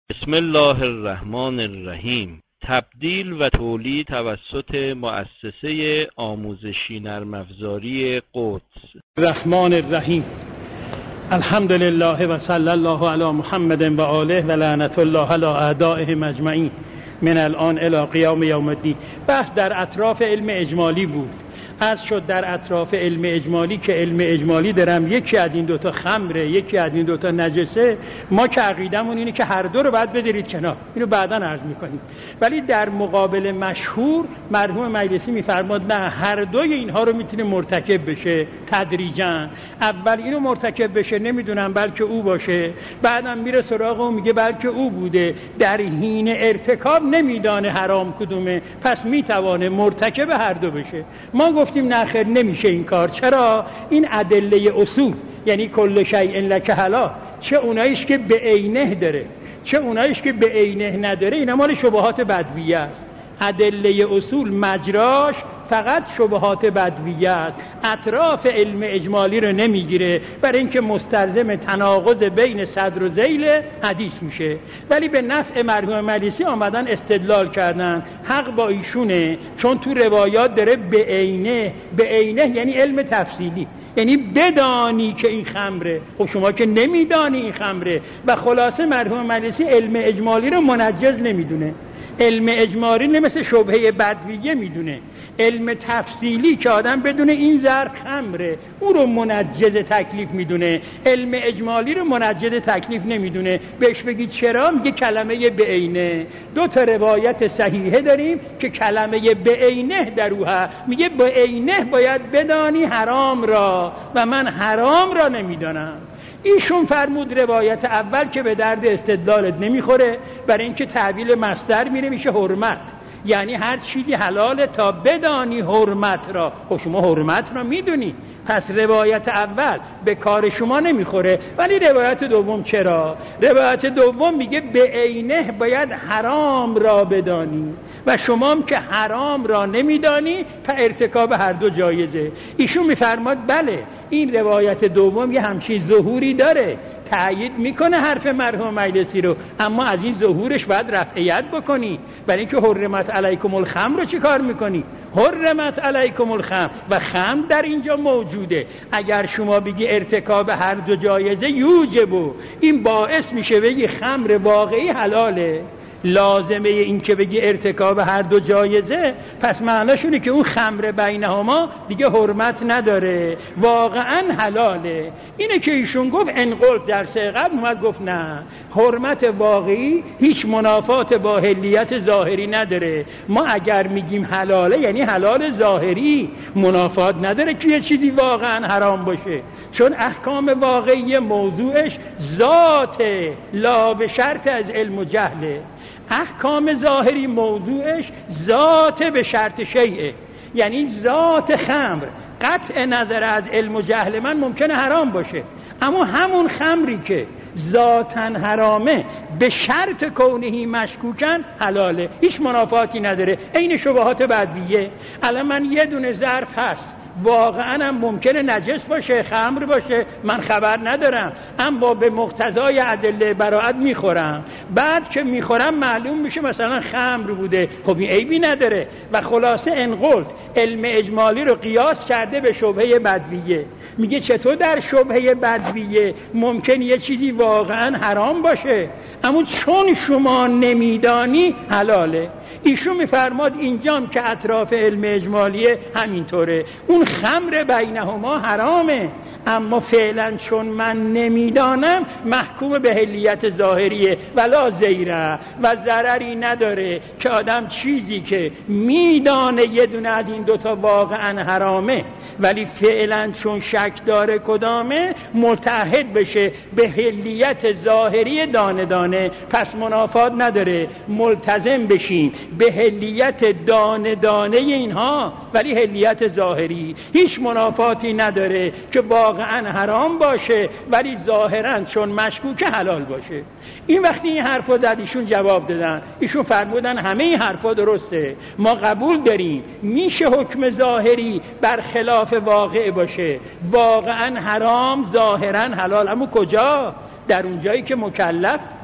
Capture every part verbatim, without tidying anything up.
بسم الله الرحمن الرحیم. تبدیل و تولید توسط مؤسسه آموزشی نرم افزاری قدس. الرحمن الرحیم. الحمد لله و صلی الله علی محمد و آله و لعنت الله علی اعدائهم اجمعین من الان الی قیام یوم الدین. بحث در اطراف علم اجمالی بود. از شد در اطراف علم اجمالی که علم اجمالی درم یکی از این دوتا خمره، یکی از این دوتا نجسه. ما که عقیدمون اینه که هر دو رو باید بدارید کنار، اینو بعداً عرض میکنیم. ولی در مقابل مشهور مرحوم مجلسی میفرماد نه، هر دوی اینها رو میتونه مرتکب بشه تدریجاً. اول اینو مرتکب بشه نمیدونم بلکه او باشه، بعدم میره سراغ اون میگه بلکه او بوده، در حین ارتکاب نمیدانه حرام کدومه، پس میتوانه مرتکب هر دو بشه. ما گفتیم نه خیر نمیشه این کار. چرا؟ این ادله اصول، یعنی کل شیء لک حلال، چه اوناییش که به عینه داره چه اوناییش که به عینه نداره، اینا مال شبهات بدویه است. ادله اصول مجراش فقط شبهات بدویه است، اطراف علم اجمالی رو نمیگیره، برای اینکه مستلزم تناقض بین صدر و ذیل حدیث میشه. ولی به نفع مرحوم مجلسی آمدن استدلال کردن، حق با ایشونه، چون تو روایات داره به عینه. به عینه یعنی علم تفصیلی، یعنی بدانی که این خمره. خب شما که نمیدانی این خمره. و خلاصه مرحوم مجلسی علم اجمالی رو منجز نمیدونه، علم اجمالی نه مثل شبهه بدویه میدونه. علم تفصیلی که آدم بدونه این ظرف خمره، او رو منجز تکلیف میدونه. علم اجمالی رو منجز تکلیف نمیدونه. بهش بگید چرا؟ میگه کلمه به عینه. دو تا روایت صحیحه داریم که کلمه به عینه در او هست. میگه به عینه باید بدانی حرام را و من حرام را نمیدانم. ایشون فرمود روایت اول که به درد استدلالت نمیخوره، برای اینکه تعبیل مصدر میره میشه حرمت، یعنی هر چیزی حلاله تا بدانی حرمت را. خب شما حرمت را میدونی، پس روایت اول به کار شما نمیخوره. ولی روایت دوم چرا؟ روایت دوم میگه به عینه باید حرام را بدانی و شما هم که حرام را نمیدانی پس ارتکاب هر دو جایزه. ایشون میفرماد بله این روایت دوم یه همچین ظهوری داره، تأیید میکنه حرف مرحوم مجلسی رو، اما از این ظهورش باید رفعیت بکنی. برای اینکه حرمت علیکم الخمر رو چی کار میکنی؟ حرمت علیکم الخمر و خمر در اینجا موجوده. اگر شما بگی ارتکاب هر دو جایزه یوجبو، این باعث میشه بگی خمر واقعی حلاله. لازمه این که بگی ارتکاب هر دو جایزه، پس معناشونه که اون خمر بینهما دیگه حرمت نداره، واقعا حلاله. اینه که ایشون گفت انقل در سه قبل اومد گفت نه، حرمت واقعی هیچ منافات با حلیت ظاهری نداره. ما اگر میگیم حلاله یعنی حلال ظاهری، منافات نداره که یه چیزی واقعا حرام باشه، چون احکام واقعی موضوعش ذات لا به شرط از علم و جهله. احکام ظاهری موضوعش ذات به شرط شیعه، یعنی ذات خمر قطع نظر از علم و جهل من ممکنه حرام باشه، اما همون خمری که ذاتاً حرامه به شرط کونهی مشکوکن حلاله، هیچ منافاتی نداره. این شبهات بدویه. الان من یه دونه ظرف هست واقعا هم ممکنه نجس باشه، خمر باشه، من خبر ندارم، اما به مقتضای ادله براءت میخورم. بعد که میخورم معلوم میشه مثلا خمر بوده، خب این عیبی نداره. و خلاصه انقلت علم اجمالی رو قیاس کرده به شبهه بدویه. میگه چطور در شبهه بدویه ممکن یه چیزی واقعا حرام باشه اما چون شما نمیدانی حلاله. ایشون میفرماد اینجام که اطراف علم اجمالیه همینطوره، اون خمر بینهما حرامه، اما فعلا چون من نمیدانم محکوم به حلیت ظاهریه ولا زیره و ضرری نداره که آدم چیزی که میدانه یه دونه از این دوتا واقعا حرامه ولی فعلا چون شک داره کدامه متعهد بشه به حلیت ظاهری دانه دانه، پس منافات نداره، ملتزم بشیم به حلیت دانه دانه اینها ولی حلیت ظاهری. هیچ منافاتی نداره که واقعا حرام باشه ولی ظاهرا چون مشکوکه حلال باشه. این وقتی این حرفا زد ایشون جواب دادن، ایشون فرمودن همه این حرفا درسته، ما قبول داریم میشه حکم ظاهری برخلاف واقع باشه، واقعا حرام ظاهرا حلال، اما کجا؟ در اون جایی که مکلف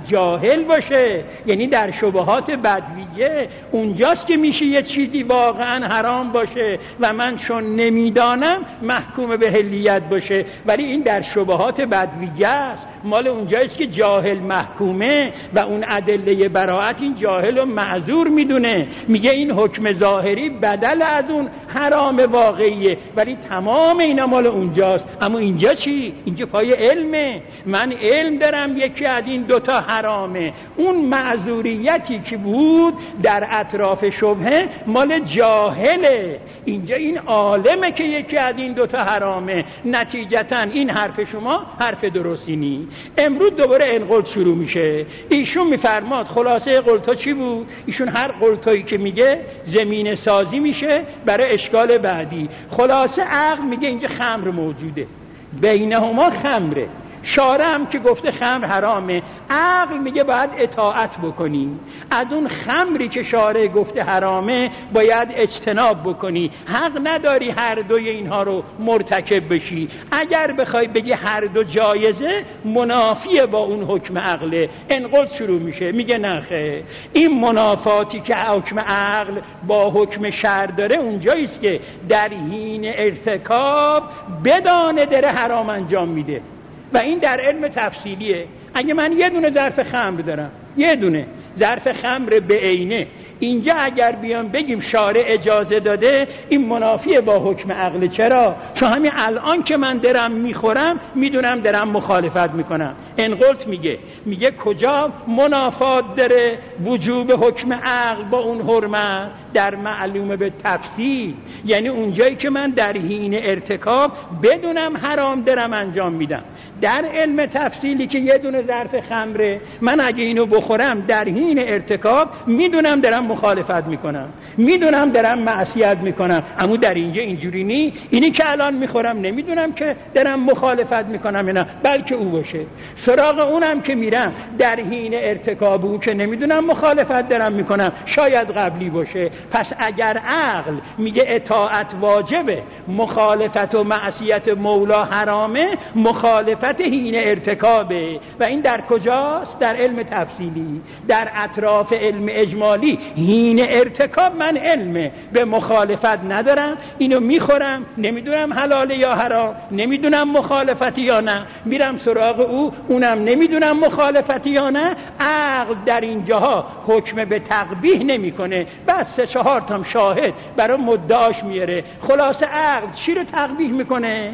جاهل باشه، یعنی در شبهات بدویه اونجاست که میشه یه چیزی واقعا حرام باشه و من چون نمیدانم محکوم به حلیت باشه، ولی این در شبهات بدویه است، مال اونجاییست که جاهل محکومه و اون ادله براءت این جاهل رو معذور میدونه، میگه این حکم ظاهری بدل از اون حرام واقعیه، ولی تمام اینا مال اونجاست. اما اینجا چی؟ اینجا پای علمه، من علم دارم یکی از این دوتا حرامه، اون معذوریتی که بود در اطراف شبهه مال جاهله، اینجا این عالمه که یکی از این دوتا حرامه، نتیجتا این حرف شما حرف درستی نیست. امروز دوباره انقلت شروع میشه. ایشون میفرماد خلاصه قلتا چی بود؟ ایشون هر قلتایی که میگه زمین سازی میشه برای اشکال بعدی. خلاصه عقل میگه اینجا خمر موجوده، بینهما خمره، شارع هم که گفته خمر حرامه، عقل میگه باید اطاعت بکنی، از اون خمری که شارع گفته حرامه باید اجتناب بکنی، حق نداری هر دوی اینها رو مرتکب بشی. اگر بخوای بگی هر دو جایزه منافیه با اون حکم عقله، انقلت شروع میشه. میگه نخه، این منافاتی که حکم عقل با حکم شرع داره اونجاییست که در حین ارتکاب بدانه داره حرام انجام میده و این در علم تفصیلیه. اگه من یه دونه ظرف خمر دارم، یه دونه ظرف خمر به عینه، اینجا اگر بیام بگیم شارع اجازه داده، این منافیه با حکم عقل. چرا؟ چون همین الان که من درم میخورم میدونم درم مخالفت میکنم. انقلت میگه میگه کجا منافات داره وجوب حکم عقل با اون حرمت؟ در معلومه به تفصیل، یعنی اونجایی که من در حین ارتکاب بدونم حرام درم انجام میدم. در علم تفصیلی که یه دونه ظرف خمره، من اگه اینو بخورم در حین ارتکاب میدونم درم مخالفت میکنم، میدونم درم معصیت میکنم. اما در اینجا اینجوری نی، اینی که الان میخورم نمیدونم که درم مخالفت میکنم اینا، بلکه او باشه. سراغ اونم که میرم در حین ارتکاب او که نمیدونم مخالفت درم میکنم، شاید قبلی باشه. پس اگر عقل میگه اطاعت واجبه، مخالفت و معصیت مولا حرامه، مخالفت حین ارتکابه. و این در کجاست؟ در علم تفصیلی. در اطراف علم اجمالی حین ارتکاب من علمه، به مخالفت ندارم، اینو میخورم نمیدونم حلاله یا حرام، نمیدونم مخالفتی یا نه، میرم سراغ او، اونم نمیدونم مخالفتی یا نه. عقل در اینجاها حکم به تقبیح نمیکنه، بس سه چهار تام شاهد برای مدعاش میاره. خلاصه عقل چی رو تقبیح میکنه؟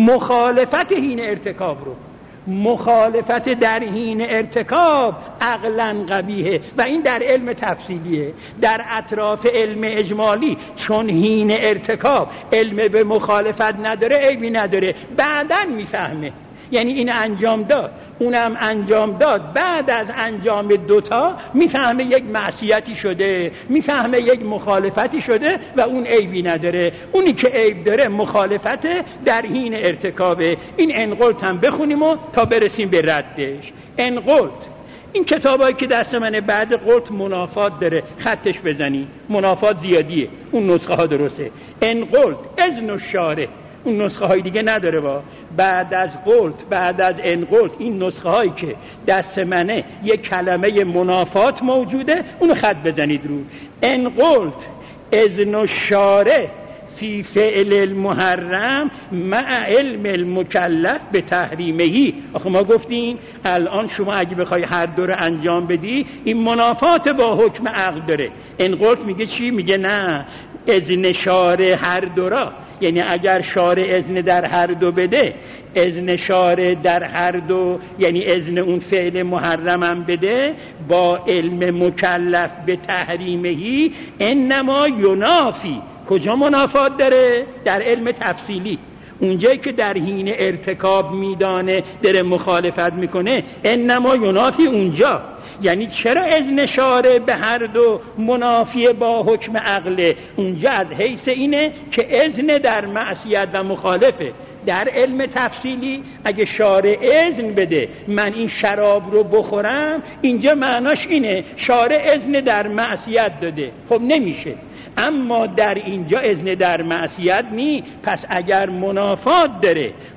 مخالفت حین ارتکاب رو. مخالفت در حین ارتکاب عقلاً قبیحه و این در علم تفصیلیه. در اطراف علم اجمالی چون حین ارتکاب علم به مخالفت نداره، عیبی نداره، بعداً میفهمه، یعنی این انجام داد اونم انجام داد، بعد از انجام دوتا میفهمه یک معصیتی شده، میفهمه یک مخالفتی شده و اون عیبی نداره. اونی که عیب داره مخالفت در حین ارتکابه. این انقلت هم بخونیم و تا برسیم به ردش. انقلت این کتابایی که دست منه بعد قلت منافات داره، خطش بزنی، منافات زیادیه، اون نسخه ها درسته. انقلت اذن الشارع، اون نسخه های دیگه نداره. با بعد از قلت، بعد از انقلت، این نسخه هایی که دست منه یک کلمه منافات موجوده، اونو خط بزنید رو. انقلت اذن الشارع فی فعل المحرم مع علم المکلف به تحریمهی. آخه ما گفتیم الان شما اگه بخوای هر دو رو انجام بدی این منافات با حکم عقل داره. انقلت میگه چی؟ میگه نه، اذن شارع هر دو را، یعنی اگر شارع اذن در هر دو بده، اذن شارع در هر دو یعنی اذن اون فعل محرم هم بده، با علم مکلف به تحریمهی انما ینافی. کجا منافات داره؟ در علم تفصیلی. اونجایی که در حین ارتکاب میدانه داره مخالفت میکنه، انما ینافی اونجا. یعنی چرا اذن شارع به هر دو منافی با حکم عقله؟ اونجا از حیث اینه که اذن در معصیت و مخالفه. در علم تفصیلی اگه شارع اذن بده من این شراب رو بخورم، اینجا معناش اینه شارع اذن در معصیت داده، خب نمیشه. اما در اینجا اذن در معصیت نی. پس اگر منافات داره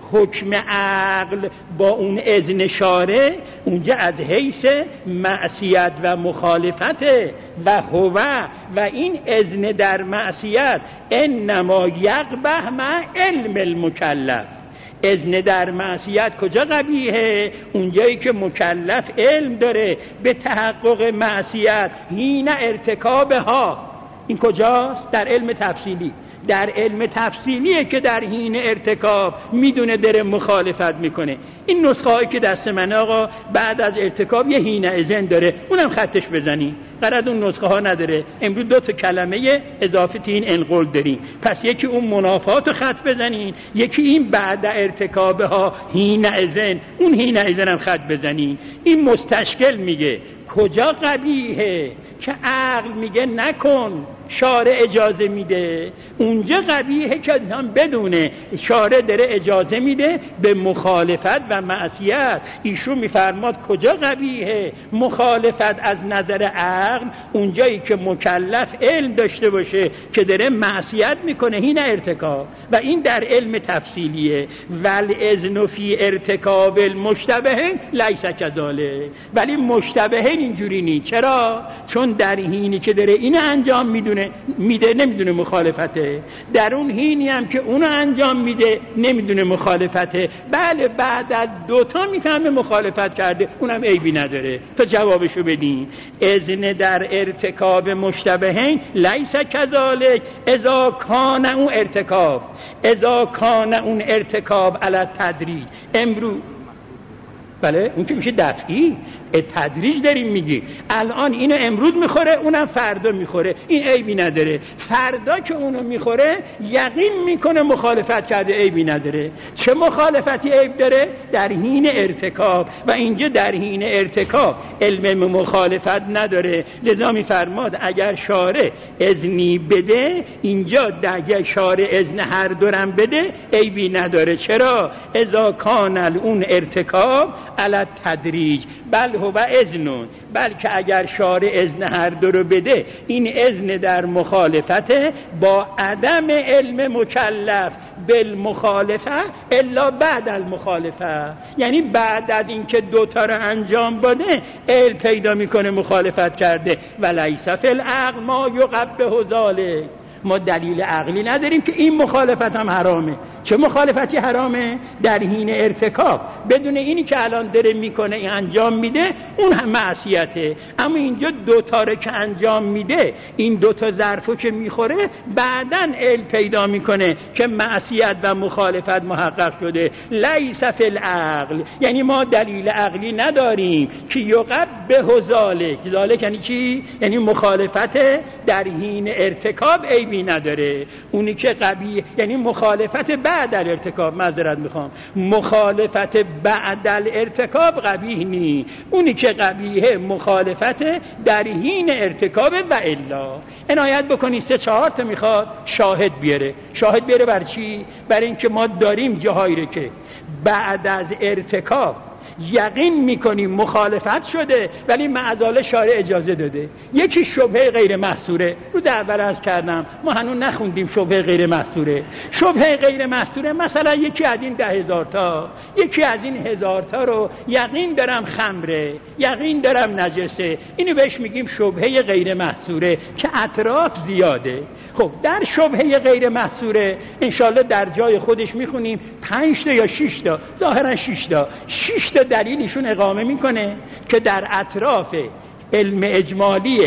حکم عقل با اون اذن شارع اونجا از حیث معصیت و مخالفت و هو و این اذن در معصیت انما یقبح مع علم المکلف. اذن در معصیت کجا قبیحه؟ اونجایی که مکلف علم داره به تحقق معصیت حین ارتکابها. این کجاست؟ در علم تفصیلی. در علم تفصیلیه که در حین ارتکاب میدونه داره مخالفت میکنه. این نسخه هایی که دست من آقا بعد از ارتکاب یه حین اذن داره، اونم خطش بزنی، قرار اون نسخه ها نداره. امروز دو تا کلمه اضافه تین انقل داریم، پس یکی اون منافات رو خط بزنین، یکی این بعد ارتکاب ها حین اذن، اون حین اذن هم خط بزنین. این مستشکل میگه کجا قبیحه که عقل میگه نکن، شارع اجازه میده. اونجا قبیحه که انسان بدونه شارع داره اجازه میده به مخالفت و معصیت. ایشون میفرماد کجا قبیحه؟ مخالفت از نظر عقل اونجایی که مکلف علم داشته باشه که داره معصیت میکنه حین ارتکاب، و این در علم تفصیلیه. والاذن فی ارتکاب المشتبه لیس کذالک. ولی مشتبه اینجوری نیست. چرا؟ چون در حینی که داره اینو انجام میدونه میده نمیدونه مخالفته، در اون حینی هم که اونو انجام میده نمیدونه مخالفته. بله بعد از دوتا میفهمه مخالفت کرده، اونم عیبی نداره. تا جوابشو بدین. اذن در ارتکاب مشتبهین لیس کذالک اذا کان اون ارتکاب اذا کان اون ارتکاب علی تدریج. امروز بله اون که میشه دفعی، تدریج داریم میگی. الان اینو امروز میخوره اونم فردا میخوره، این عیبی نداره. فردا که اونو میخوره یقین میکنه مخالفت کرده، عیبی نداره. چه مخالفتی عیب داره؟ در حین ارتکاب، و اینجا در حین ارتکاب علم مخالفت نداره. لذا میفرماد اگر شارع اذنی بده، اینجا اگر شارع اذن هر دورم بده عیبی نداره. چرا؟ اذا کان اون ارتکاب علی تدریج بل هو اذنون. بلکه اگر شارع اذن هر دو رو بده، این اذن در مخالفت با عدم علم مکلف بالمخالفه الا بعد المخالفه. یعنی بعد از اینکه دوتا رو انجام بده علم پیدا میکنه مخالفت کرده. ولیس فی العقل ما یقبح ذلک. ما دلیل عقلی نداریم که این مخالفت هم حرامه. چه مخالفتی حرامه؟ در حین ارتکاب بدون اینی که الان داره میکنه این انجام میده، اون هم معصیته. اما اینجا دوتا رو که انجام میده، این دوتا ظرفو که میخوره، بعدن علم پیدا میکنه که معصیت و مخالفت محقق شده. لیس فی العقل. یعنی ما دلیل عقلی نداریم که یقبح ذلک. ذلک یعنی چی؟ یعنی مخالفت در حین ارتکاب عیبی نداره. اونی که قبیح یعنی مخالفت بعد الارتکاب، معذرت میخوام، مخالفت بعد الارتکاب قبیح نی. اونی که قبیحه مخالفت در حین ارتکاب. و الا عنایت بکنید سه چهار تا میخواد شاهد بیاره. شاهد بیاره بر چی؟ بر اینکه ما داریم جاهایی رو که بعد از ارتکاب یقین میکنیم مخالفت شده ولی معذال شارع اجازه داده. یکی شبهه غیر محصوره. رو در اول عرض کردم ما هنوز نخوندیم شبهه غیر محصوره. شبهه غیر محصوره مثلا یکی از این ده هزار تا یکی از این هزار تا رو یقین دارم خمره، یقین دارم نجسه، اینو بهش میگیم شبهه غیر محصوره که اطراف زیاده. خب در شبهه غیر محصوره انشالله در جای خودش میخونیم پنج تا یا شش تا، ظاهرا شش تا شش تا دلیلشون اقامه میکنه که در اطراف علم اجمالی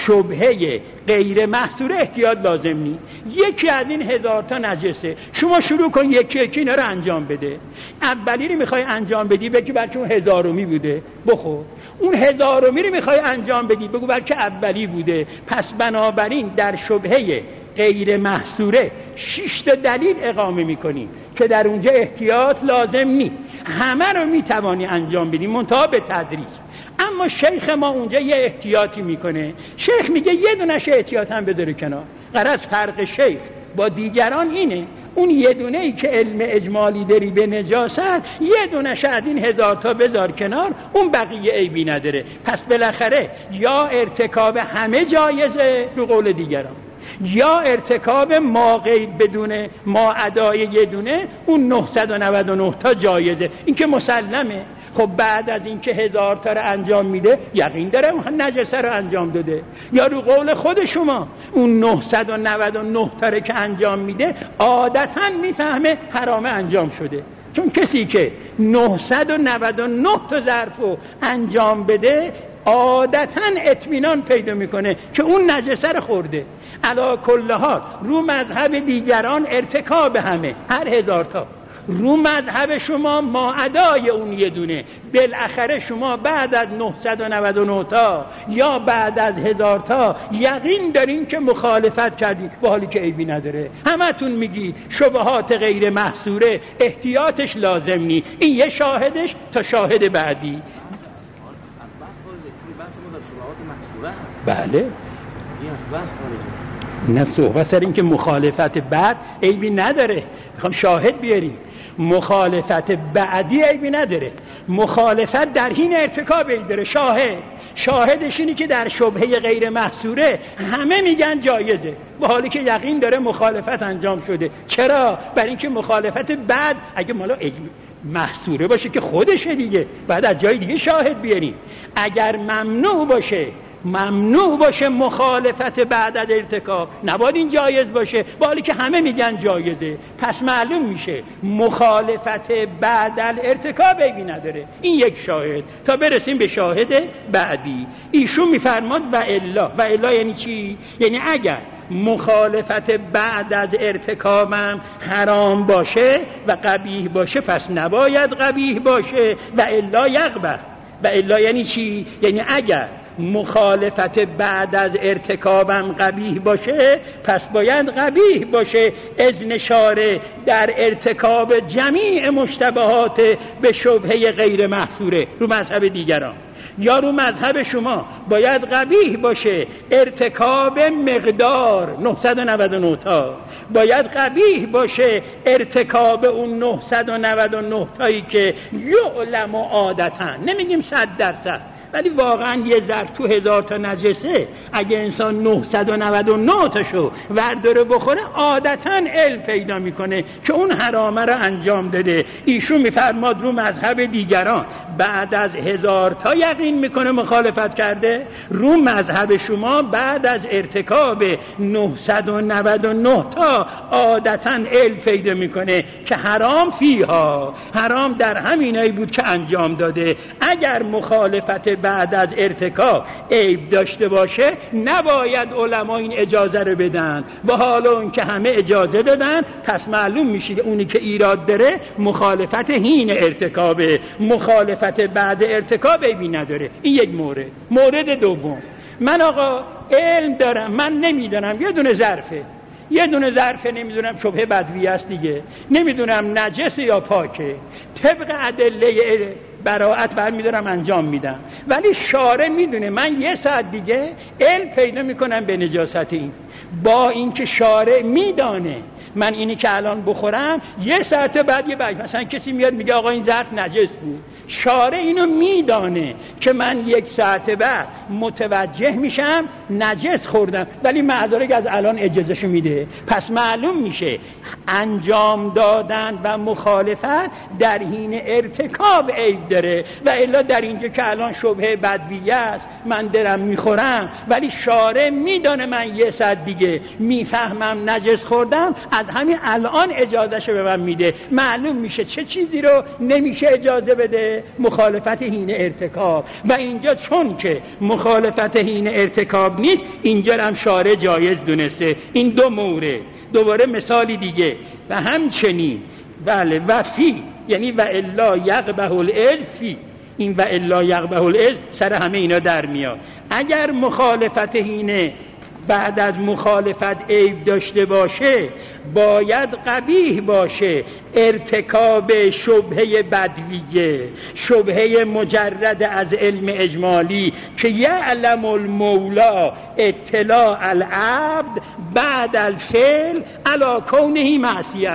شبهه غیر محصوره احتیاط لازم نی. یکی از این هزار تا نجسه، شما شروع کن یکی یکی اینا رو انجام بده. اولی رو میخوای انجام بدی بگی بلکه اون هزارمی بوده بخور، اون هزارمی رو میخوای انجام بدی بگو بلکه اولی بوده. پس بنابراین در شبهه غیر محصوره شش تا دلیل اقامه میکنی که در اونجا احتیاط لازم نی. همه رو میتوانی انجام بدی منتها به تدریج. اما شیخ ما اونجا یه احتیاطی میکنه. شیخ میگه یه دونش احتیاط هم بذاره کنار. غرض فرق شیخ با دیگران اینه، اون یه دونه ای که علم اجمالی داری به نجاست، یه دونش از این هزار تا بذار کنار، اون بقیه عیبی نداره. پس بالاخره یا ارتکاب همه جایزه رو قول دیگران، یا ارتکاب ما غیر بدون ما ادای یه دونه، اون نهصد و نود و نه تا جایزه. این که مسلمه. خب بعد از این که هزار تا رو انجام میده یقین داره اون نجسه رو انجام داده. یا رو قول خود شما اون نهصد و نود و نه تا رو که انجام میده عادتاً میفهمه حرام انجام شده، چون کسی که نهصد و نود و نه تا ظرف رو انجام بده عادتاً اطمینان پیدا میکنه که اون نجسه رو خورده. علی کل حال رو مذهب دیگران ارتکاب همه هر هزار تا، رو مذهب شما ما ادای اون یه دونه. بالاخره شما بعد از نهصد و نود و نه تا یا بعد از هزار تا یقین دارین که مخالفت کردید، با حالی که عیبی نداره. همتون میگی شبهات غیر محصوره احتیاطش لازم نی. این یه شاهدش تا شاهد بعدی. بله نه صحبت سر این که مخالفت بعد عیبی نداره، میخوام شاهد بیاری. مخالفت بعدی عیبی نداره، مخالفت در حین ارتکاب عیب داره. شاهد شاهدش اینی که در شبهه غیر محصوره همه میگن جایزه، با حالی که یقین داره مخالفت انجام شده. چرا؟ برای اینکه مخالفت بعد اگه مالا محصوره باشه که خودشه دیگه، بعد از جای دیگه شاهد بیاریم. اگر ممنوع باشه ممنوع باشه مخالفت بعد از ارتکاب، نباید این جایز باشه، با حالی که همه میگن جایزه. پس معلوم میشه مخالفت بعد از ارتکاب عیبی نداره. این یک شاهد. تا برسیم به شاهد بعدی، ایشون میفرماد و الا. و الا یعنی چی؟ یعنی اگر مخالفت بعد از ارتکابم حرام باشه و قبیح باشه پس نباید قبیح باشه. و الا یقبح. و الا یعنی چی؟ یعنی اگر مخالفت بعد از ارتکابم قبیح باشه پس باید قبیح باشه. اذن شارع در ارتکاب جمیع مشتبهات به شبهه غیر محصوره رو مذهب دیگران یا رو مذهب شما باید قبیح باشه. ارتکاب مقدار نهصد و نود و نه تا باید قبیح باشه. ارتکاب اون نهصد و نود و نه تایی که یعلم عادتاً، نمیگیم صد درصد، ولی واقعا یه ظرف تو هزار تا نجسه اگه انسان نهصد و نود و نه تاشو ورداره بخوره عادتاً علم پیدا میکنه که اون حرامه رو انجام داده. ایشون میفرماد رو مذهب دیگران بعد از هزار تا یقین میکنه مخالفت کرده، رو مذهب شما بعد از ارتکاب نهصد و نود و نه تا عادتاً علم پیدا میکنه که حرام فیها، حرام در همینایی بود که انجام داده. اگر مخالفت بعد از ارتکاب عیب داشته باشه نباید علما این اجازه رو بدن، و حالا اون که همه اجازه دادن پس معلوم میشه که اونی که ایراد داره مخالفت حین ارتکابه، مخالفت بعد ارتکاب عیبی نداره. این یک مورد. مورد دوم، من آقا علم دارم، من نمیدونم یه دونه ظرفه یه دونه ظرفه نمیدونم شبهه بدوی است دیگه، نمیدونم نجس یا پاکه، طبق ادله براءت برمیدارم انجام میدم، ولی شارع میدونه من یه ساعت دیگه علم پیدا میکنم به نجاست این، با اینکه شارع میدانه من اینی که الان بخورم یه ساعت بعد یه بعد مثلا کسی میاد میگه آقا این ظرف نجس بود، شارع اینو میدانه که من یک ساعت بعد متوجه میشم نجس خوردم، ولی مدارک از الان اجازهشو میده. پس معلوم میشه انجام دادن و مخالفت در حین ارتکاب عیب داره، و الا در اینجا که الان شبهه بدویه است من درم میخورم ولی شارع میدانه من یه ساعت دیگه میفهمم نجس خوردم، از همین الان اجازهشو به من میده. معلوم میشه چه چیزی رو نمیشه اجازه بده، مخالفت حین ارتکاب. و اینجا چون که مخالفت حین ارتکاب نیست اینجا هم شارع جایز دونسته. این دو مورد. دوباره مثالی دیگه و همچنین بله و فی یعنی و الا یقبح العلم فی، این و الا یقبح العلم سر همه اینا در میاد. اگر مخالفت حین بعد از مخالفت عیب داشته باشه باید قبیح باشه. ارتکاب شبهه بدویه، شبهه مجرد از علم اجمالی که یعلم المولا اطلاع العبد بعد الفعل علی کونه معصیه.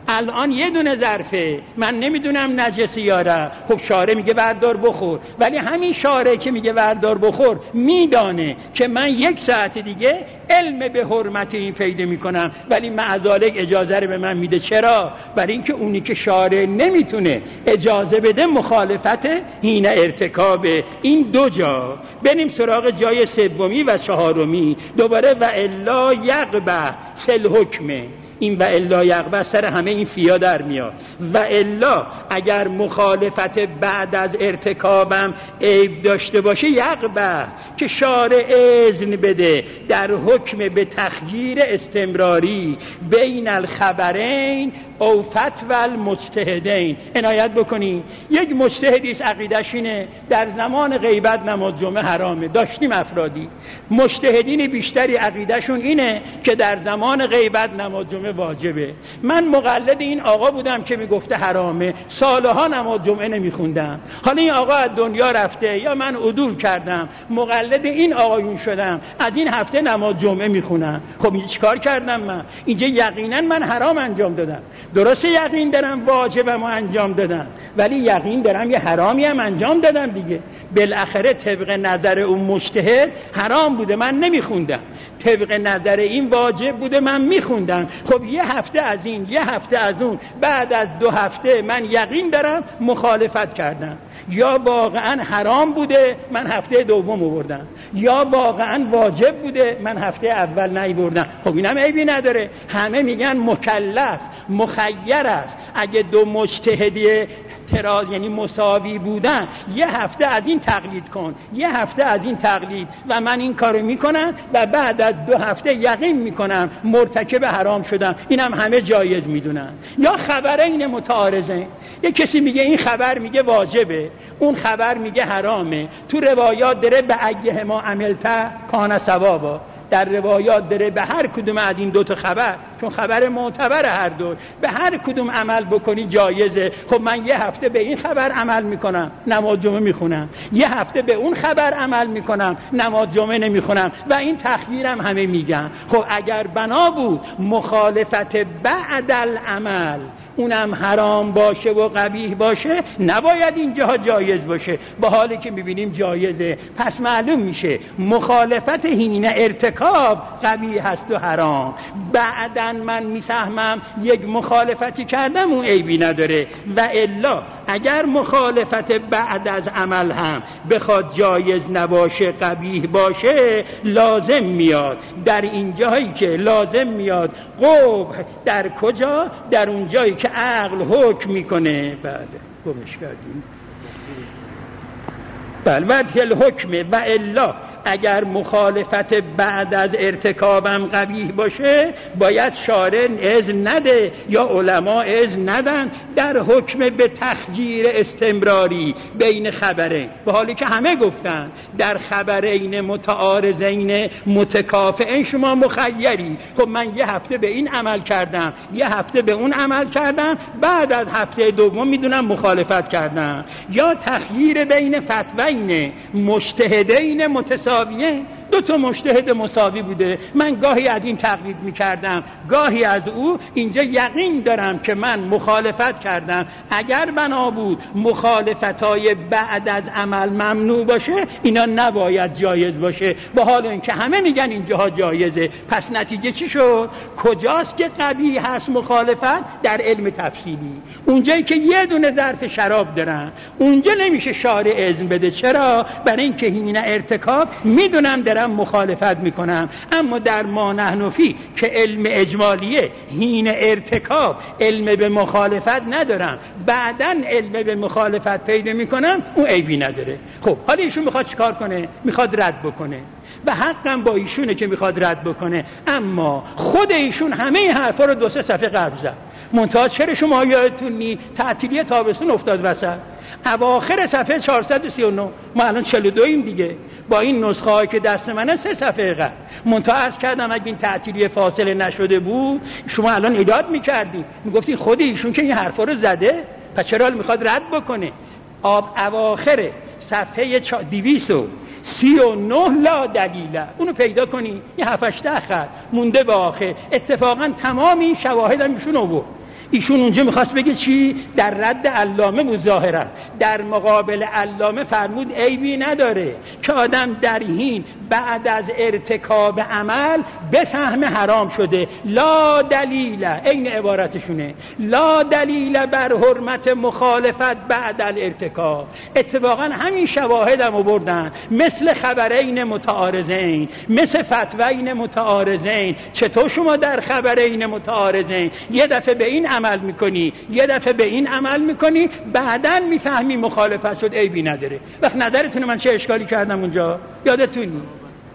الان یه دونه ظرفه، من نمیدونم نجسی یاره، خب شارع میگه بردار بخور، ولی همین شارع که میگه بردار بخور میدانه که من یک ساعت دیگه علم به حرمت این پیدا میکنم، ولی معذالک اجازه رو به من میده. چرا؟ برای اینکه اونی که شارع نمیتونه اجازه بده مخالفت حین ارتکاب. این دو جا. بریم سراغ جای سومی و چهارمی. دوباره و الا یقبح فل حکمه. این و الا یقبح سر همه این فیا در میاد. و الا اگر مخالفت بعد از ارتکابم عیب داشته باشه، یقبح که شارع اذن بده در حکم به تخییر استمراری بین الخبرین او فتوى المجتهدین. عنایت بکنین، یک مجتهدی است عقیده‌ش اینه در زمان غیبت نماز جمعه حرامه. داشتیم افرادی مجتهدین بیشتری عقیده‌شون اینه که در زمان غیبت نماز جمعه واجبه. من مقلد این آقا بودم که میگفته حرامه، سالها نماز جمعه نمیخوندم. حالا این آقا از دنیا رفته یا من عدول کردم، مقلد این آقایون شدم، از این هفته نماز جمعه میخونم. خب این چیکار کردم؟ من اینجا یقینا من حرام انجام دادم. درسته یقین دارم واجبمو انجام دادم، ولی یقین دارم یه حرامی هم انجام دادم دیگه. بالاخره طبق نظر اون مجتهد حرام بوده، من نمیخوندم. طبق نظر این واجب بوده، من میخوندم. خب یه هفته از این یه هفته از اون، بعد از دو هفته من یقین دارم مخالفت کردم. یا واقعا حرام بوده، من هفته دوم آوردم، یا واقعا واجب بوده، من هفته اول نیاوردم. خب اینم عیبی نداره. همه میگن مکلف مخیر است. اگه دو مجتهدی تراز یعنی مساوی بودن، یه هفته از این تقلید کن، یه هفته از این تقلید، و من این کارو میکنم و بعد از دو هفته یقین میکنم مرتکب حرام شدم. اینم همه جایز میدونن. یا خبرین متعارضین، یه کسی میگه این خبر میگه واجبه، اون خبر میگه حرامه. تو روایات داره به ایه ما عملت کان ثوابا، در روایات داره به هر کدوم از این دو تا خبر، چون خبر معتبر هر دو، به هر کدوم عمل بکنی جایزه. خب من یه هفته به این خبر عمل میکنم، نماز جمعه میخونم، یه هفته به اون خبر عمل میکنم، نماز جمعه نمیخونم، و این تخییرم همه میگن. خب اگر بنا بود مخالفت بعد العمل اونم حرام باشه و قبیح باشه، نباید اینجاها جایز باشه، با حالی که میبینیم جایزه. پس معلوم میشه مخالفت حین ارتکاب قبیح هست و حرام. بعدن من میفهمم یک مخالفتی کردم، اون عیبی نداره. و الا اگر مخالفت بعد از عمل هم بخواد جایز نباشه، قبیح باشه، لازم میاد. در این جایی که لازم میاد قبح، در کجا؟ در اون جایی که عقل حکم میکنه. بله گمش کردیم. بله وجه الحکم. و الا اگر مخالفت بعد از ارتکابم قبیح باشه، باید شارع اذن نده یا علما اذن ندن در حکم به تخییر استمراری بین خبرین، به حالی که همه گفتن در خبرین متعارضین متکافئین شما مخیری. خب من یه هفته به این عمل کردم، یه هفته به اون عمل کردم، بعد از هفته دوم میدونم مخالفت کردم. یا تخییر بین فتوین مجتهدین متساویین، دو تا مجتهد مساوی بوده، من گاهی از این تقلید میکردم، گاهی از او. اینجا یقین دارم که من مخالفت کردم. اگر بنا بود مخالفتای بعد از عمل ممنوع باشه، اینا نباید جایز باشه، با حال اینکه همه میگن اینجاها جایزه. پس نتیجه چی شد؟ کجاست که قبیح هست مخالفت؟ در علم تفصیلی، اونجایی که یه دونه ظرف شراب دارن، اونجا نمیشه شارع اذن بده. چرا؟ برای اینکه حین ارتکاب میدونم دارم مخالفت میکنم. اما در ما نحن فی که علم اجمالیه، حین ارتکاب علم به مخالفت ندارم، بعدن علم به مخالفت پیدا میکنم، اون عیبی نداره. خب حالا ایشون میخواد چیکار کنه؟ میخواد رد بکنه، و حقم با ایشونه که میخواد رد بکنه. اما خود ایشون همه این حرفا رو دو سه صفحه قبل زد. منتها چرا شما یادتون نی تعطیلی تابستون افتاد وسط؟ اواخر صفحه چهارصد و سی و نه، ما الان چهل و دو ایم دیگه، با این نسخه هایی که دست منه سه صفحه قبل. منتها عرض کردم اگه این تعطیلی فاصله نشده بود، شما الان ایجاد میکردی، میگفتی خود ایشون که این حرفا رو زده، پس چرا میخواد رد بکنه؟ آب اواخر صفحه دویست و سی و نه لا دلیله، اونو پیدا کنی، یه هفت هشت خط مونده به آخر. اتفاقا تمام این شواهد هم ایشون آورد. ایشون اونجا میخواست بگه چی؟ در رد علامه بود ظاهرا، در مقابل علامه فرمود عیبی نداره که آدم در حین بعد از ارتکاب عمل بفهمه حرام شده. لا دلیل، این عبارتشونه، لا دلیل بر حرمت مخالفت بعد الارتکاب. اتفاقا همین شواهد هم بردن، مثل خبرین متعارضین، مثل فتوین متعارضین. چطور شما در خبرین متعارضین یه دفعه به این عمل میکنی یه دفعه به این عمل میکنی، بعداً میفهمی مخالفت شد، عیبی نداره. وقت ندارتونه من چه اشکالی کردم اونجا؟ یادتون نیست؟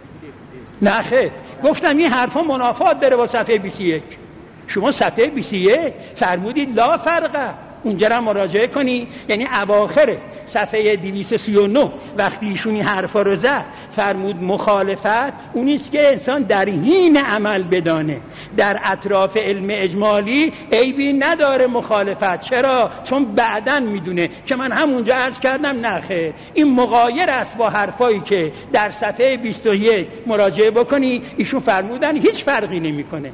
نه خیر، گفتم این حرفا منافات داره با صفحه بیست و یک. شما صفحه بیست و یک فرمودید لا فرقه، اونجا را مراجعه کنی، یعنی اواخر صفحه دویست و سی و نه وقتی ایشون این حرفا رو زد فرمود مخالفت اونیست که انسان در حین عمل بدانه. در اطراف علم اجمالی عیبی نداره مخالفت. چرا؟ چون بعداً میدونه که من همونجا عرض کردم نخیر، این مغایر است با حرفایی که در صفحه بیست و یک مراجعه بکنی. ایشون فرمودن هیچ فرقی نمیکنه،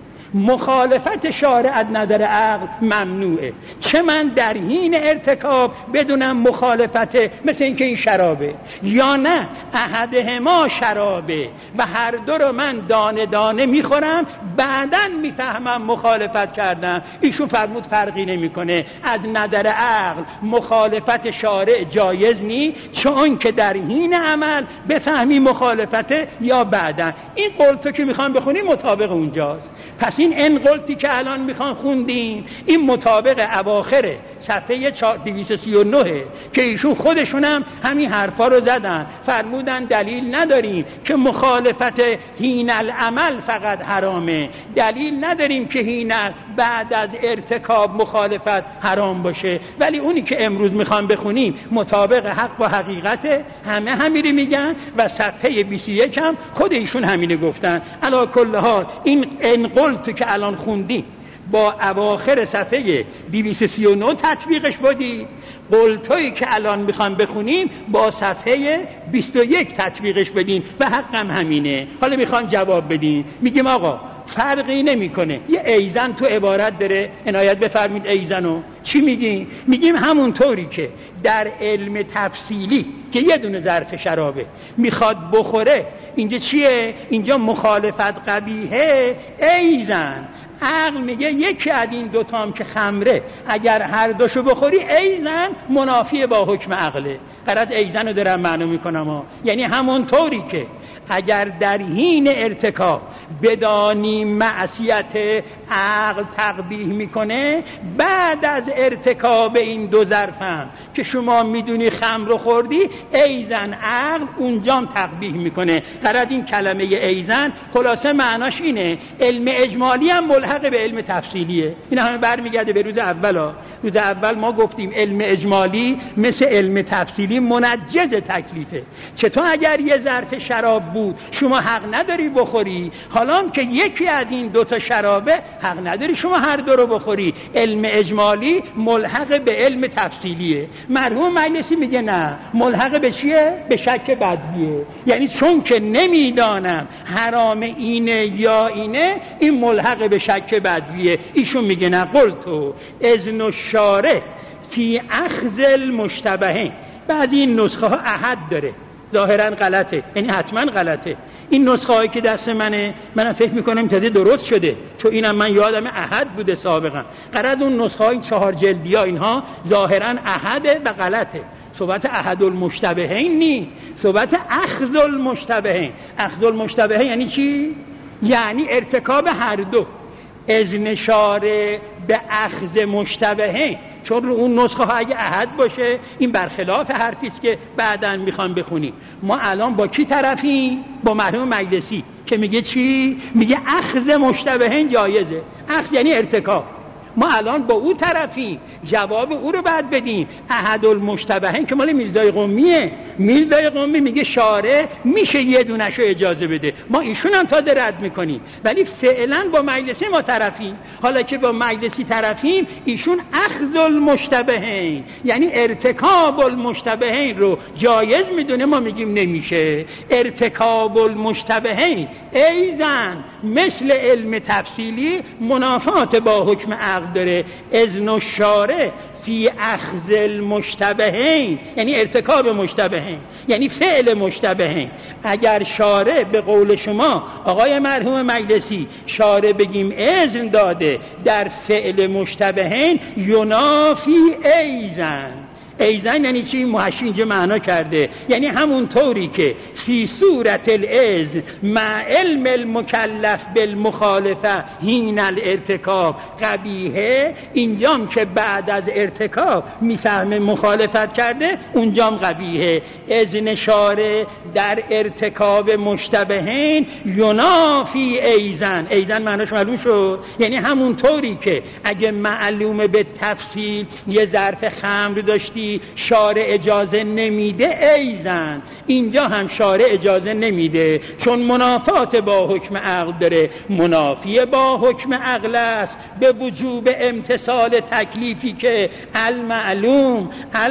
مخالفت شارع از نظر عقل ممنوعه. چه من در حین ارتکاب بدونم مخالفته، مثل اینکه این شرابه، یا نه احدهما شرابه و هر دو رو من دانه دانه میخورم، بعداً میفهمم مخالفت کردم. ایشون فرمود فرقی نمیکنه، از نظر عقل مخالفت شارع جایز نی، چون که در حین عمل بفهمی مخالفته یا بعداً. این قولتو که میخوام بخونی مطابق اونجاست. پس این انقلتی که الان میخوان خوندیم این مطابق اواخر صفحه دویست و سی و نه که ایشون خودشون هم همین حرفا رو زدن، فرمودن دلیل نداریم که مخالفت حین العمل فقط حرامه، دلیل نداریم که حین بعد از ارتکاب مخالفت حرام باشه. ولی اونی که امروز میخوان بخونیم مطابق حق و حقیقت، همه همینی میگن و صفحه بیست و یک هم خود ایشون همینه گفتن. علی کل حال این انقلت که الان خوندیم با اواخر صفحه دویست و سی و نه تطبیقش بودی، قلتایی که الان میخوام بخونیم با صفحه بیست و یک تطبیقش بدین و حقم همینه. حالا میخوام جواب بدین، میگیم آقا فرقی نمیکنه، یه ایزن تو عبارت داره، عنایت بفرمید ایزنو چی میگیم؟ میگیم همون طوری که در علم تفصیلی که یه دونه ظرف شرابه میخواد بخوره، اینجا چیه؟ اینجا مخالفت قبیحه، ایزن عقل میگه یکی از این دوتام که خمره اگر هر دوشو بخوری ایزن منافی با حکم عقله. قرار ایزن رو دارم معنی میکنم ها. یعنی همون طوری که اگر در حین ارتکاب بدانی معصیت عقل تقبیح میکنه، بعد از ارتکاب این دو ظرفم که شما میدونی خمر رو خوردی، ایزن عقل اونجام تقبیح میکنه. قرار این کلمه ایزن خلاصه معناش اینه، علم اجمالی هم ملحق به علم تفصیلیه. این همه برمیگرده به روز اولا. روز اول ما گفتیم علم اجمالی مثل علم تفصیلی منجز تکلیفه. چطور اگر یه ظرف شراب بود شما حق نداری بخوری، حالا که یکی از این دوتا شرابه حق نداری شما هر دو رو بخوری. علم اجمالی ملحق به علم تفصیلیه. مرحوم مجلسی میگه نه، ملحق به چیه؟ به شک بدویه. یعنی چون که نمیدانم حرام اینه یا اینه، این ملحق به شک بدویه. ایشون میگه نه، قلتو اذن الشارع فی اخذ المشتبهین. بعد این نسخه ها احد داره، ظاهرا غلطه، یعنی حتما غلطه. این نسخه هایی که دست منه، منم فکر میکنم تازه درست شده، تو اینم من یادم احد بوده سابقا. قرار اون نسخه های چهار جلدی ها اینها ظاهرا احده و غلطه. صحبت احد المشتبهین نی، صحبت اخذ المشتبهین. اخذ المشتبهین یعنی چی؟ یعنی ارتکاب هر دو. اذن شارع به اخذ مشتبهین، چون رو اون نسخه ها اگه احد باشه این برخلاف حرفیست که بعداً میخوام بخونی. ما الان با کی طرفیم؟ با مرحوم مجلسی که میگه چی؟ میگه اخذ مشتبهین جایزه. اخذ یعنی ارتکاب. ما الان با او طرفیم، جواب او رو بعد بدیم. احد المشتبهین که مال میرزای قمیه. میرزای قمی میگه شارع میشه یه دونشو اجازه بده، ما ایشون هم تازه رد میکنیم، ولی فعلا با مجلسی ما طرفیم. حالا که با مجلسی طرفیم، ایشون اخذ المشتبهین یعنی ارتکاب المشتبهین رو جایز میدونه، ما میگیم نمیشه. ارتکاب المشتبهین ایزن مثل علم تفصیلی منافات با حکم عقل عقل داره. اذن الشارع فی اخذ المشتبهین یعنی ارتکاب مشتبهین، یعنی فعل مشتبهین. اگر شارع به قول شما آقای مرحوم مجلسی شارع بگیم اذن داده در فعل مشتبهین، ینافی ایزن. ایزن یعنی چی؟ محشی اینجا معنا کرده، یعنی همون طوری که فی صورت الاذن مع علم المکلف بالمخالفه حین الارتکاب قبیحه، اینجام که بعد از ارتکاب میفهمه مخالفت کرده اونجام قبیحه. اذن شارع در ارتکاب مشتبهین ینافی ایزن. ایزن معناش معلوم شد، یعنی همون طوری که اگه معلومه به تفصیل یه ظرف خمر داشتی شارع اجازه نمیده، ایزن اینجا هم شارع اجازه نمیده، چون منافات با حکم عقل داره. منافی با حکم عقل است به وجوب امتثال تکلیفی که المعلوم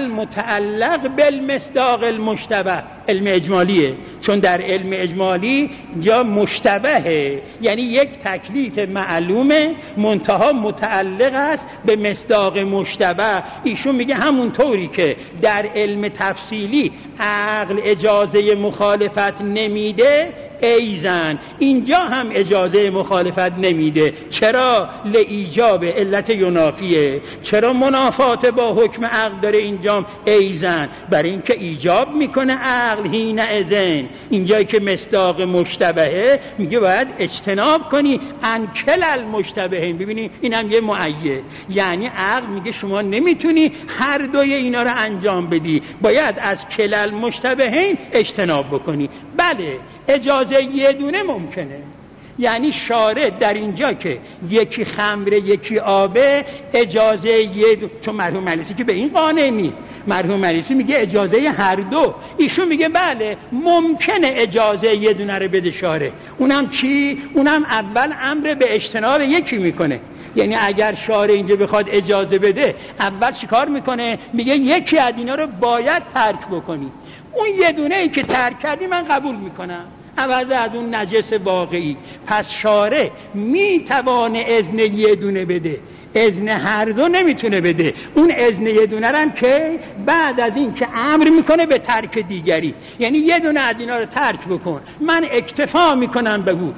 المتعلق بالمصداق المشتبه. علم اجمالیه، چون در علم اجمالی یا مشتبهه، یعنی یک تکلیف معلومه منتها متعلق است به مصداق مشتبه. ایشون میگه همون طوری که در علم تفصیلی عقل اجازه مخالفت نمیده، ایزن اینجا هم اجازه مخالفت نمیده. چرا؟ لایجاب علت ینافیه. چرا منافات با حکم عقل داره اینجا ایزن؟ برای اینکه ایجاب میکنه عقل حین اذن، اینجایی که مصداق مشتبهه میگه باید اجتناب کنی ان کل المشتبهین. ببینید این هم یه معیه، یعنی عقل میگه شما نمیتونی هر دوی اینا رو انجام بدی، باید از کل المشتبهین اجتناب بکنی. بله اجازه یه دونه ممکنه، یعنی شارع در اینجا که یکی خمره یکی آبه اجازه یه دو... چون مرحوم مجلسی که به این قانع نیست، مرحوم مجلسی میگه اجازه هر دو. ایشون میگه بله ممکنه اجازه یه دونه رو بده شارع. اونم چی؟ اونم اول امر به اجتناب یکی میکنه، یعنی اگر شارع اینجا بخواد اجازه بده اول چیکار میکنه؟ میگه یکی از اینا رو باید ترک بکنی، اون یه دونه ای که ترک کردی من قبول میکنم عوض از اون نجس واقعی. پس شارع میتوانه اذن یه دونه بده، اذن هر دو نمیتونه بده. اون اذن یه دونه رو هم که بعد از این که امر میکنه به ترک دیگری، یعنی یه دونه از اینا رو ترک بکن، من اکتفا میکنم به او.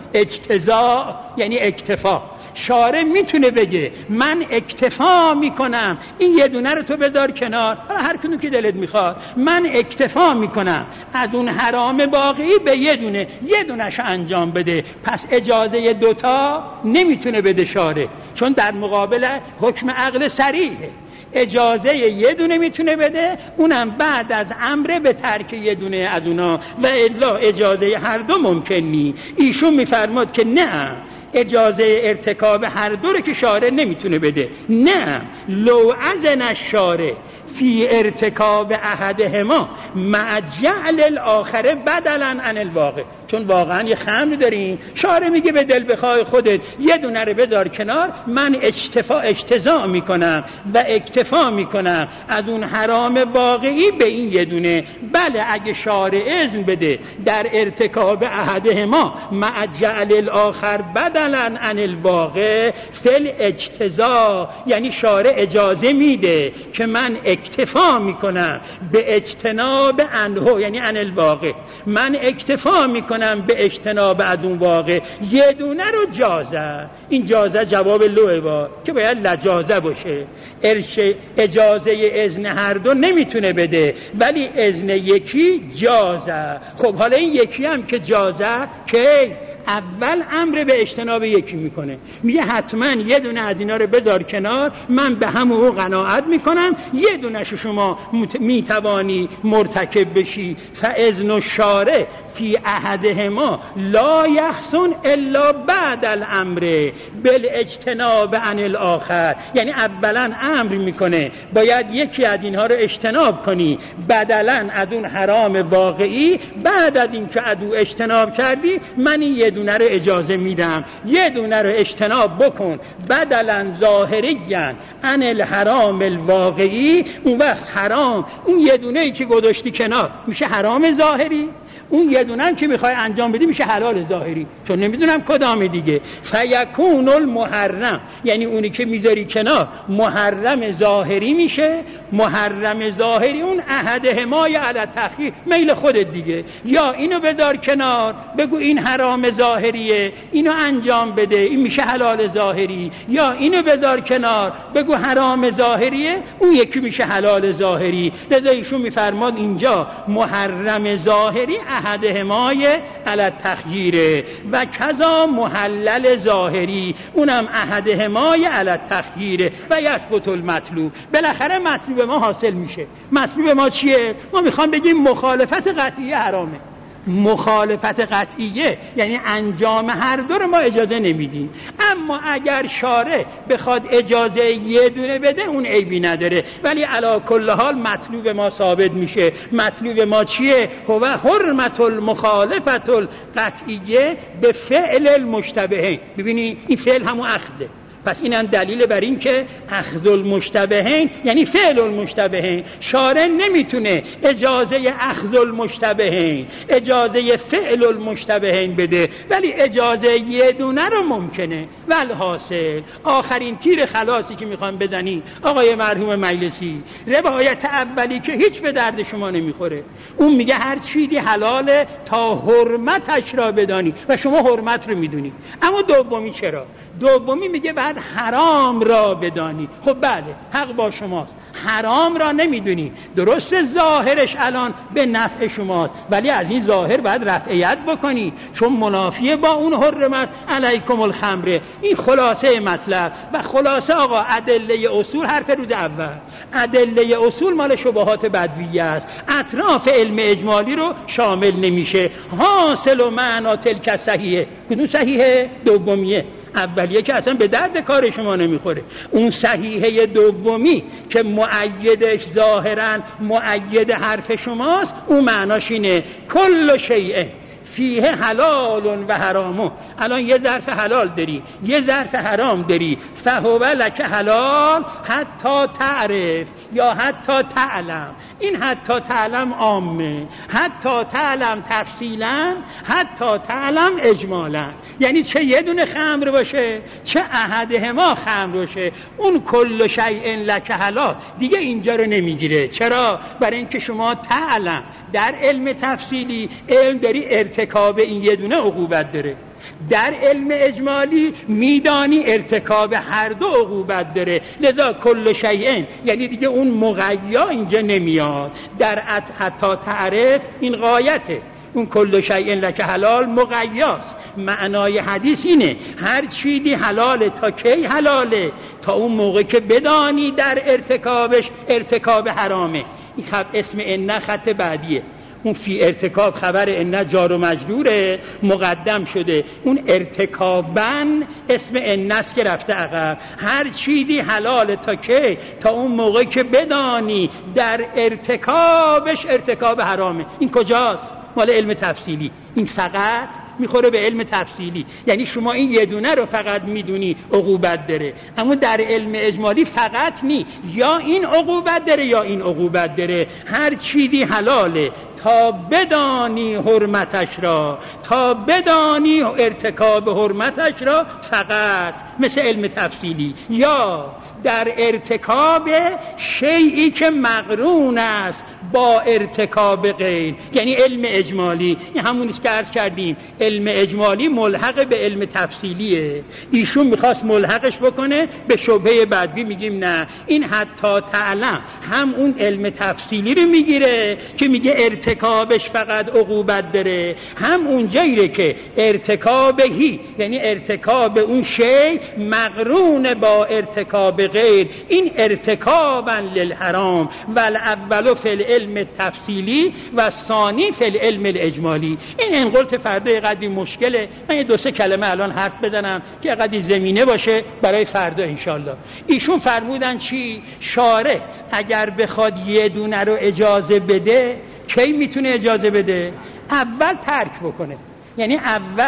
اجتزا یعنی اکتفا. شارع میتونه بگه من اکتفا میکنم این یه دونه رو تو بذار کنار، حالا هر کدوم که دلت میخواد، من اکتفا میکنم از اون حرام باقی به یه دونه، یه دونه‌شو انجام بده. پس اجازه دوتا نمیتونه بده شارع، چون در مقابل حکم عقل صریحه. اجازه یه دونه میتونه بده، اونم بعد از امر به ترک یه دونه از اونا، و الا اجازه هر دو ممکن نی. ایشون میفرماد که نه، اجازه ارتکاب هر دو رو که شارع نمیتونه بده. نه، لو اذن الشارع فی ارتکاب احدهما مع جعل الاخر بدلا عن الواقع. چون واقعا یه خمر داریم، شارع میگه به دل بخواه خودت یه دونه رو بذار کنار، من اجتفا اجتزا میکنم و اکتفا میکنم از اون حرام واقعی به این یه دونه. بله اگه شارع اذن بده در ارتکاب احدهما مع جعل الاخر بدلا عن الواقع فل اجتزا، یعنی شارع اجازه میده که من اکتفا میکنم به اجتناب عنه، یعنی عن الواقع، من اکتفا میکنم به اجتناب از اون واقع، یه دونه رو جازه. این جازه جواب لوه با که باید لجازه باشه. اجازه اذن هر دو نمیتونه بده، ولی اذن یکی جازه. خب حالا این یکی هم که جازه که اول امر به اجتناب یکی میکنه، میگه حتما یه دونه از اینا رو بذار کنار، من به همون قناعت میکنم، یه دونه شو شما میتوانی مرتکب بشی. فاذن الشارع فی احدهما لا یحسن الا بعد الامر بالاجتناب عن الاخر، یعنی اولا امر میکنه باید یکی از اینها رو اجتناب کنی بدلا از اون حرام واقعی، بعد از این که از اون اجتناب کردی من این یه دونه رو اجازه میدم، یه دونه رو اجتناب بکن بدلا ظاهریاً عن الحرام الواقعی. اون وقت حرام اون یه دونه ای که گذاشتی کنار میشه حرام ظاهری، اون یه دونه هم که میخوای انجام بدی میشه حلال ظاهری، چون نمیدونم کدام دیگه. فیکون المحرم، یعنی اونی که میذاری کنار محرم ظاهری میشه. محرم ظاهری اون عهد حمایه علی تخییر، میل خودت دیگه. یا اینو بذار کنار بگو این حرام ظاهریه، اینو انجام بده، این میشه حلال ظاهری. یا اینو بذار کنار بگو حرام ظاهریه، اون یکی میشه حلال ظاهری. لذا ایشون میفرماد اینجا محرم ظاهری عهد حمایه علی تخییره و کذا محلل ظاهری، اونم عهد حمایه علی تخییره و یثبت المطلوب. بالاخره مطلوب ما حاصل میشه. مطلوب ما چیه؟ ما میخوام بگیم مخالفت قطعیه حرامه. مخالفت قطعیه یعنی انجام هر دو رو ما اجازه نمیدیم، اما اگر شارع بخواد اجازه یه دونه بده اون عیبی نداره. ولی علی کل حال مطلوب ما ثابت میشه. مطلوب ما چیه؟ هو حرمت المخالفت القطعیه به فعل المشتبهین. ببینی این فعل همون اخذه، پس این هم دلیل بر این که اخذ المشتبهین یعنی فعل المشتبهین. شارع نمیتونه اجازه اخذ المشتبهین، اجازه فعل المشتبهین بده، ولی اجازه یه دونه رو ممکنه. والحاصل آخرین تیر خلاصی که میخوام بزنی آقای مرحوم مجلسی، روایت اولی که هیچ به درد شما نمیخوره، اون میگه هر چیزی حلاله تا حرمتش را بدانی و شما حرمت رو میدونی. اما دومی چرا؟ دومی میگه بعد حرام را بدانی. خب بله حق با شماست، حرام را نمیدونی، درست ظاهرش الان به نفع شماست، ولی از این ظاهر باید رفعیت بکنی چون منافیه با اون حرمت علیکم الخمره. این خلاصه مطلب. و خلاصه آقا ادله اصول حرف روز اول، ادله اصول مال شبهات بدویه است، اطراف علم اجمالی رو شامل نمیشه. حاصل و معنا تلک صحیحه. کدوم صحیحه؟ دومیه. اولیه که اصلا به درد کار شما نمیخوره. اون صحیحه دومی که مؤیدش ظاهرا مؤید حرف شماست، اون معناش اینه کل شیء فیه حلال و حرامه. الان یه ظرف حلال داری یه ظرف حرام داری، فهو لک حلال حتی تعرف یا حتی تعلم. این حتی تعلم عامه، حتی تعلم تفصیلا، حتی تعلم اجمالا. یعنی چه یه دونه خمر باشه چه احدهما خمر باشه، اون کل شیء لک حلال دیگه اینجا رو نمیگیره. چرا؟ برای اینکه شما تعلم در علم تفصیلی علم داری ارتکاب این یه دونه عقوبت داره، در علم اجمالی میدانی ارتکاب هر دو عقوبت داره. لذا کل شیء یعنی دیگه اون مغیا اینجا نمیاد. در حتی تعرف این غایته، اون کل شیء لک حلال مغیاست. معنای حدیث اینه هر چیزی حلاله. تا کی حلاله؟ تا اون موقع که بدانی در ارتکابش ارتکاب حرامه. این خب اسم ان خط بعدیه، اون فی ارتکاب خبر ان جار و مجروره مقدم شده، اون ارتکابن اسم ان است که رفته عقب. هر چیزی حلاله تا که تا اون موقع که بدانی در ارتکابش ارتکاب حرامه. این کجاست؟ مال علم تفصیلی. این فقط میخوره به علم تفصیلی، یعنی شما این یه دونه رو فقط میدونی عقوبت داره، اما در علم اجمالی فقط نی، یا این عقوبت داره یا این عقوبت داره. هر چیزی حلاله تا بدانی حرمتش را، تا بدانی ارتکاب حرمتش را، فقط مثل علم تفصیلی. یا در ارتکاب شیئی که مقرون است با ارتکاب غیر، یعنی علم اجمالی. این همونیست که عرض کردیم علم اجمالی ملحق به علم تفصیلیه. ایشون میخواست ملحقش بکنه به شبهه بدوی، میگیم نه، این حتی تعلم هم اون علم تفصیلی رو میگیره که میگه ارتکابش فقط عقوبت داره، هم اونجاییه که ارتکابهی یعنی ارتکاب اون شی مقرون با ارتکاب غیر، این ارتکابا للحرام و الاول فی العلم تفصیلی و ثانی فی العلم الاجمالی. این انقلت فردا قدری مشکله. من یه دو سه کلمه الان حرف بزنم که قدری زمینه باشه برای فردا انشالله. ایشون فرمودن چی؟ شارع اگر بخواد یه دونه رو اجازه بده، کی میتونه اجازه بده؟ اول ترک بکنه، یعنی اول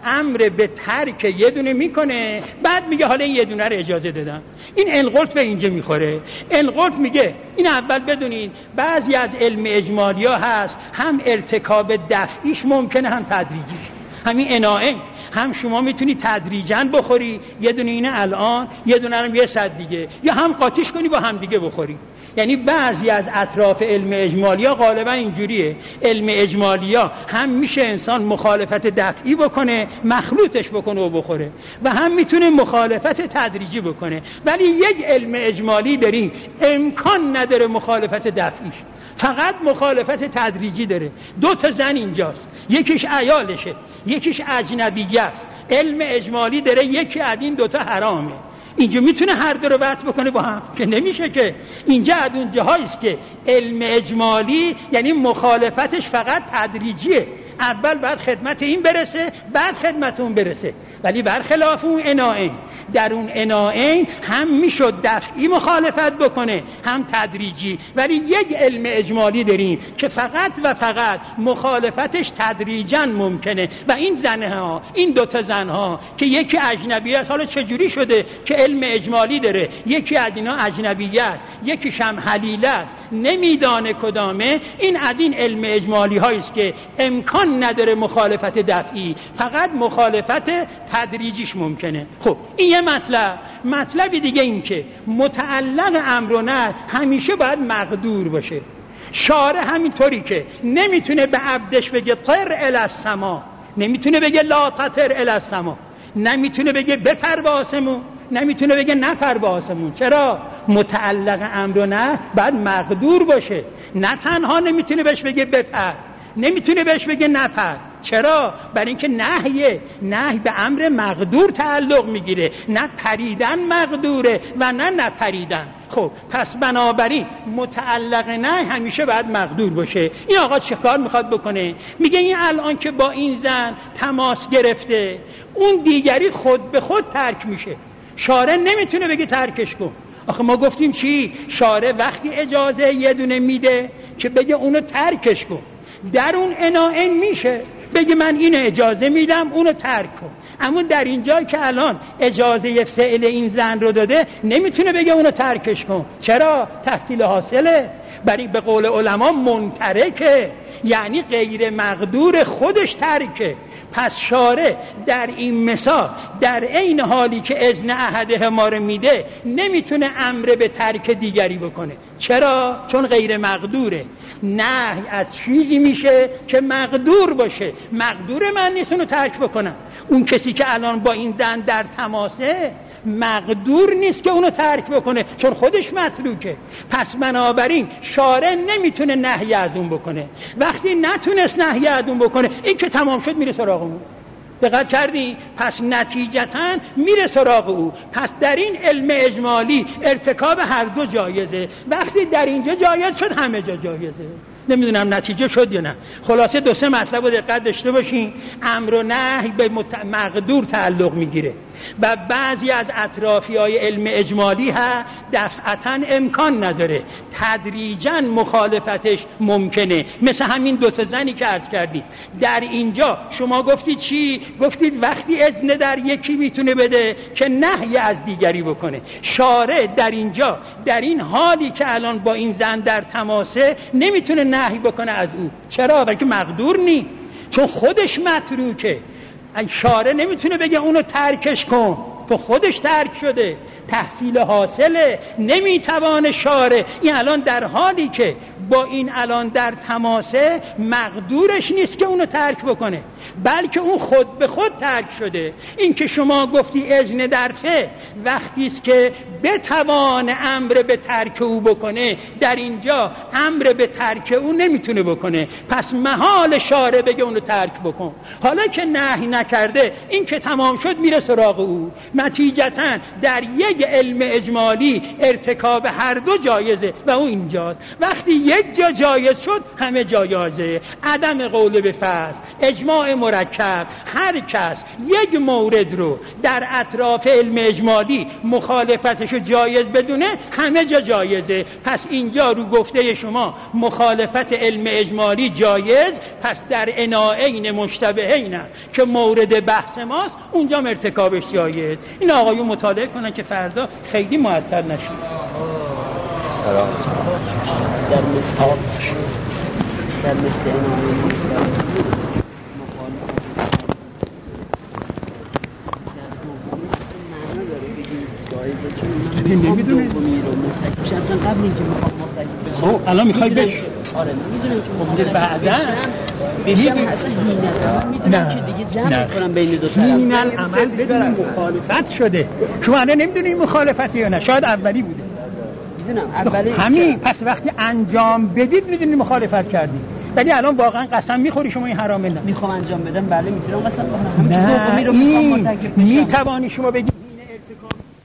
امر به ترک یه دونه میکنه، بعد میگه حالا این یه دونه رو اجازه دادم. این انقلت به اینجا میخوره. انقلت میگه این اول بدونید بعضی از علم اجمالی ها هست هم ارتکاب دفعیش ممکنه هم تدریجیش. همین اناعه هم شما میتونی تدریجاً بخوری، یه دونه اینه الان، یه دونه هم یه صد دیگه، یا هم قاطیش کنی با هم دیگه بخوری. یعنی بعضی از اطراف علم اجمالی ها غالبا اینجوریه. علم اجمالی ها هم میشه انسان مخالفت دفعی بکنه، مخلوطش بکنه و بخوره، و هم میتونه مخالفت تدریجی بکنه. ولی یک علم اجمالی داریم امکان نداره مخالفت دفعیش، فقط مخالفت تدریجی داره. دو تا زن اینجاست، یکیش عیالشه، یکیش اجنبیه است. علم اجمالی داره یکی از این دوتا حرامه. اینجا میتونه هر دو رو وقت بکنه با هم که نمیشه. که اینجا از اون جاهاییست که علم اجمالی یعنی مخالفتش فقط تدریجیه، اول بعد خدمت این برسه بعد خدمت اون برسه. ولی برخلاف اون اناعین، در اون اناعین هم میشد دفعی مخالفت بکنه هم تدریجی. ولی یک علم اجمالی داریم که فقط و فقط مخالفتش تدریجاً ممکنه. و این زنها، این دوتا زنها که یکی اجنبی است، حالا چجوری شده که علم اجمالی داره یکی از اینا اجنبی است یکیش هم حلیله است، نمیدانه کدامه، این از این علم اجمالی هاییست که امکان نداره مخالفت دفعی، فقط مخالفت تدریجیش ممکنه. خب این یه مطلب. مطلبی دیگه این که متعلق امر و نهی همیشه باید مقدور باشه. شارع همینطوری که نمیتونه به عبدش بگه طر الی السما، نمیتونه بگه لا تطر الی السما، نمیتونه بگه بپر به آسمون، نمیتونه بگه نپر به آسمون. چرا؟ متعلق امر و نهی باید مقدور باشه. نه تنها نمیتونه بهش بگه بپر، نمیتونه بهش بگه نپر. چرا؟ برای اینکه نهیه، نهی به امر مقدور تعلق میگیره، نه پریدن مقدوره و نه نپریدن. خب پس بنابراین متعلق نهی همیشه باید مقدور باشه. این آقا چه کار میخواد بکنه؟ میگه این الان که با این زن تماس گرفته، اون دیگری خود به خود ترک میشه. شارع نمیتونه بگه ترکش کن. آخه ما گفتیم چی؟ شارع وقتی اجازه یه دونه میده که بگه اونو ترکش کن، در اون اناعین میشه بگه من اینو اجازه میدم اونو ترک کن. اما در اینجا که الان اجازه فعل این زن رو داده نمیتونه بگه اونو ترکش کن. چرا؟ تحصیل حاصله. برای به قول علما منترکه، یعنی غیر مقدور خودش ترکه. پس شارع در این مثال در عین حالی که اذن احده ما رو میده نمیتونه امر به ترک دیگری بکنه. چرا؟ چون غیر مقدوره. نهی از چیزی میشه که مقدور باشه. مقدور من نیست اونو ترک بکنم. اون کسی که الان با این زن در تماسه مقدور نیست که اونو ترک بکنه، چون خودش متروکه. پس بنابراین شارع نمیتونه نهی از اون بکنه. وقتی نتونست نهی از اون بکنه، این که تمام شد میره سراغ اون. دقت کردی؟ پس نتیجتاً میره سراغ او. پس در این علم اجمالی ارتکاب هر دو جایزه. وقتی در اینجا جایز شد همه جا جایزه. نمیدونم نتیجه شد یا نه. خلاصه دو سه مطلب رو دقت داشته باشین. امر و نهی به مت... مقدور تعلق میگیره و بعضی از اطرافی های علم اجمالی ها دفعتاً امکان نداره، تدریجاً مخالفتش ممکنه. مثل همین دو تا زنی که عرض کردیم. در اینجا شما گفتید چی؟ گفتید وقتی اذن در یکی میتونه بده که نهی از دیگری بکنه. شارع در اینجا در این حالی که الان با این زن در تماسه نمیتونه نهی بکنه از او. چرا؟ بلکه مقدور نی، چون خودش متروکه. شارع نمیتونه بگه اونو ترکش کن، تو خودش ترک شده. تحصیل حاصله. نمیتوانه شارع این الان در حالی که با این الان در تماسه مقدورش نیست که اونو ترک بکنه، بلکه اون خود به خود ترک شده. این که شما گفتی اذن در فعل وقتی است که بتوانه امر به ترک او بکنه، در اینجا امر به ترک او نمیتونه بکنه. پس محال شارع بگه اونو ترک بکن. حالا که نهی نکرده، این که تمام شد میره سراغ او. نتیجتاً در یک علم اجمالی ارتکاب هر دو جایزه و اون اینجاست. وقتی یک جا جایز شد همه جا جایزه. عدم قول به فصل، اجماع آقای مرکب هر کس یک مورد رو در اطراف علم اجمالی مخالفتشو جایز بدونه همه جا جایزه. پس اینجا رو گفته شما مخالفت علم اجمالی جایز، پس در اناعین مشتبهین که مورد بحث ماست اونجا ارتکابش جایز. این آقایون مطالعه کنن که فردا خیلی معطل نشید. در مثال در مثل این نمیدونی اصلا قبل اینکه میخوام مرتکب بشم الان میخوای بش آره میدونم که خب بعدا بشم اصلا هینه میدونم که دیگه جمع میکنم بین دو طرف هینه عمل بدون مخالفت شده. شما الان نمیدونی مخالفتی یا نه، شاید اولی بوده. میدونم اولی همین پس وقتی انجام بدید میدونی مخالفت کردی، ولی الان واقعا قسم میخوری شما این حرامه نه میخوام انجام بدم. بله میتونم قسم بخورم. نه این میتوانی شما بگی